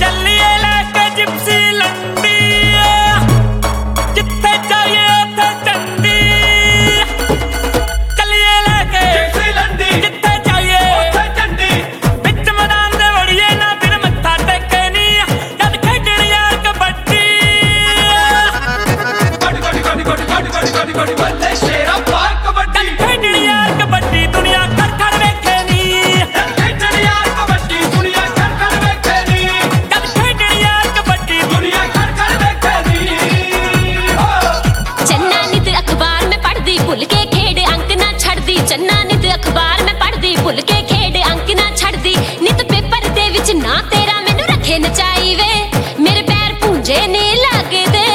ਚੱਲੀਏ ਲੈ ਕੇ ਜਿਪਸੀ ਲੰਡੀ ਜਿੱਥੇ ਜਾਈਏ ਉੱਥੇ ਚੰਡੀ ਚੱਲੀਏ ਲੈ ਕੇ ਜਿਪਸੀ ਲੰਡੀ ਜਿੱਥੇ ਜਾਈਏ ਉੱਥੇ ਚੰਡੀ ਵਿੱਚ ਮੈਦਾਨ ਦੇ ਵੜੀਏ ਨਾ ਦਿਨ ਮੱਥਾ ਟੇਕੇ ਨੀ ਜਦ ਖੇਡਣ ਯਾਰ ਕਬੱਡੀ ਗੋਡੀ ਬੱਲੇ ਸ਼ੇਰਾ ਪਾ ਕਬੱਡੀ ਖੇਡਣ ਯਾਰ ਕਬੱਡੀ ਦੁਨੀਆ ਖੜ ਖੜ ਵੇਖੇ ਨੀ ਖੇਡਣ ਯਾਰ ਕਬੱਡੀ ਦੁਨੀਆ ਖੜ ਖੜ ਵੇਖੇ ਨੀ ਜਦ ਖੇਡਣ ਯਾਰ ਕਬੱਡੀ ਦੁਨੀਆ ਖੜ ਖੜ ਵੇਖੇ ਨੀ चन्ना नित अखबार में पढ़दी भुल के खेड अंक ना छड़दी चन्ना नित अखबार में पढ़दी भुल के खेड अंक ना छड़दी नित पेपर दे विच ना तेरा मैनू रखे नचाई वे मेरे पैर पूंजे ने लगदे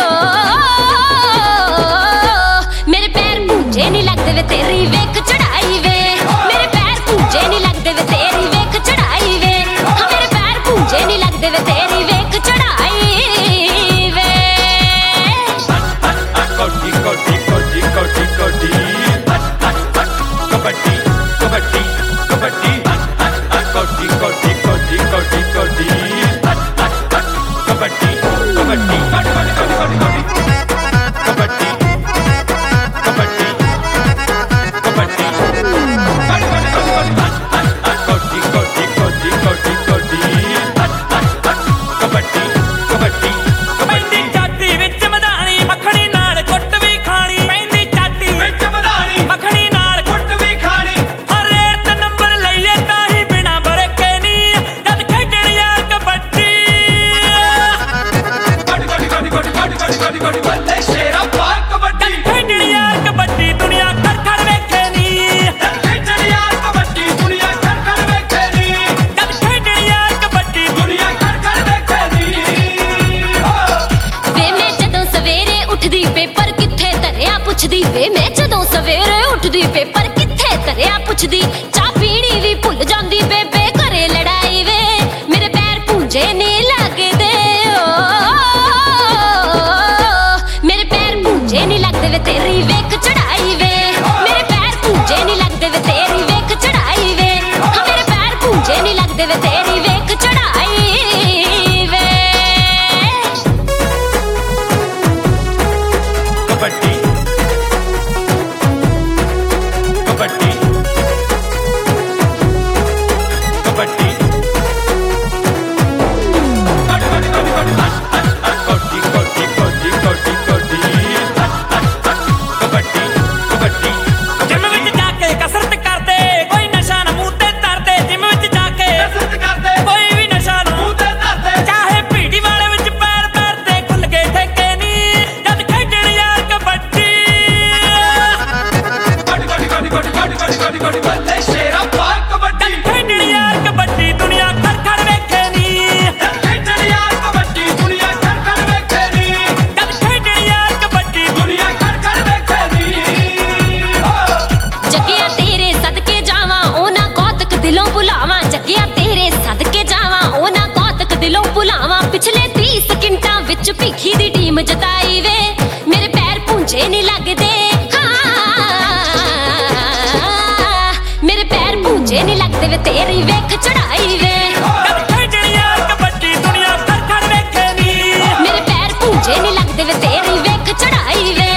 मेरे पैर पूंजे नहीं लगदे वे तेरी वेख चढ़ाई वे मेरे पैर पूंजे नहीं लगदे वे तेरी वेख चढ़ाई वे हाँ मेरे पैर पूंजे नहीं लगदे वे तेरी वेख चढ़ाई वे कबड्डी कबड्डी कबड्डी कबड्डी कबड्डी कबड्डी कबड्डी कबड्डी कबड्डी कबड्डी कबड्डी कबड्डी ਬੱਲੇ ਸ਼ੇਰਾ ਪਾ ਕਬੱਡੀ ਖੇਡਣ ਯਾਰ ਕਬੱਡੀ ਦੁਨੀਆ ਖੜ ਖੜ ਵੇਖੇ ਨੀ ਖੇਡਣ ਯਾਰ ਕਬੱਡੀ ਦੁਨੀਆ ਖੜ ਖੜ ਵੇਖੇ ਨੀ ਜਦ ਖੇਡਣ ਯਾਰ ਕਬੱਡੀ ਦੁਨੀਆ ਖੜ ਖੜ ਵੇਖੇ ਨੀ ਵੇ ਮੈਂ ਜਦੋਂ ਸਵੇਰੇ ਉੱਠਦੀ ਪੇਪਰ ਕਿੱਥੇ ਧਰਿਆ ਪੁੱਛਦੀ ਵੇ ਮੈਂ ਜਦੋਂ ਸਵੇਰੇ ਉੱਠਦੀ ਪੇਪਰ ਕਿੱਥੇ ਧਰਿਆ ਪੁੱਛਦੀ ਚਾਹ ਪੀਣੀ ਵੀ ਭੁੱਲ ਜਾਂਦੀ ਬੇਬੇ ਘਰੇ ਲੜਾਈ ਵੇ ਮੇਰੇ ਪੈਰ ਪੂੰਝੇ ਨੇ ਲੱਗਦੇ ਮੇਰੇ ਪੈਰ ਪੂੰਝੇ ਨਹੀਂ ਲੱਗਦੇ ਵੇ ਤੇਰੀ ਵੇਖ ਚੜਾਈ ਵੇ ਮੇਰੇ ਪੈਰ ਪੂੰਝੇ ਨਹੀਂ ਲੱਗਦੇ ਵੇ ਤੇਰੀ ਵੇਖ ਚੜਾਈ ਵੇ ਹਾਂ ਮੇਰੇ ਪੈਰ ਪੂੰਝੇ ਨਹੀਂ ਲੱਗਦੇ ਵੇ ਤੇਰੀ ਵੇਖ ਚੜਾਈ ਵੇ ਕਬੱਡੀ ਕਬੱਡੀ ਕਬੱਡੀ ਜਿਮ ਵਿੱਚ ਜਾ ਕੇ ਕਸਰਤ ਕਰਦੇ ਕੋਈ ਨਸ਼ਾ ਨਾ ਮੂੰਹ ਤੇ ਧਰਦੇ ਜਿਮ ਵਿੱਚ ਜਾ ਕੇ ਕਸਰਤ ਕਰਦੇ ਕੋਈ ਵੀ ਨਸ਼ਾ ਨਾ ਮੂੰਹ ਤੇ ਧਰਦੇ ਚਾਹੇ ਭੀੜੀ ਵਾਲੇ ਵਿੱਚ ਪੈਰ ਪੈਰ ਤੇ ਖੁੱਲ ਕੇ ਠੇਕੇ ਨੀ ਜਦ ਖੇਡਣ ਯਾਰ ਕਬੱਡੀ ਗੋਡੀ ਬੱਲੇ ਸ਼ੇਰਾ ਪਾ ਕਬੱਡੀ ਖੇਡਣ ਯਾਰ ਕਬੱਡੀ ਦੁਨੀਆ ਖੜ ਖੜ ਵੇਖੇ ਨੀ ਖੇਡਣ ਯਾਰ ਕਬੱਡੀ ਦੁਨੀਆ ਖੜ ਖੜ ਵੇਖੇ ਨੀ ਜਦ ਖੇਡਣ ਯਾਰ ਕਬੱਡੀ ਦੁਨੀਆ ਖੜ ਖੜ ਵੇਖੇ ਨੀ ਜੱਗਿਆ ਤੇਰੇ ਸਦਕੇ ਜਾਵਾਂ ਉਹਨਾਂ ਕੌਤਕ ਦਿਲੋਂ ਭੁਲਾਵਾਂ ਜੱਗਿਆ ਤੇਰੇ ਸਦਕੇ ਜਾਵਾਂ ਉਹਨਾਂ ਕੌਤਕ ਦਿਲੋਂ ਭੁਲਾਵਾਂ ਪਿਛਲੇ 30 ਸਕਿੰਟਾਂ ਵਿੱਚ ਭੀਖੀ ਦੀ ਟੀਮ ਜਿਤਾਈ ਵੇ ਮੇਰੇ ਪੈਰ ਪੂੰਝੇ ਨਹੀਂ ਲੱਗਦੇ ਮੇਰੇ ਪੈਰ ਪੂੰਝੇ ਨਹੀਂ ਲੱਗਦੇ ਵੇ ਤੇਰੀ ਵੇਖ ਚੜਾਈ ਵੇ ਜਦ ਖੇਡਣ ਯਾਰ ਕਬੱਡੀ ਦੁਨੀਆ ਖੜ ਖੜ ਵੇਖੇ ਨੀ ਮੇਰੇ ਪੈਰ ਪੂੰਝੇ ਨਹੀਂ ਲੱਗਦੇ ਵੇ ਤੇਰੀ ਵੇਖ ਚੜਾਈ ਵੇ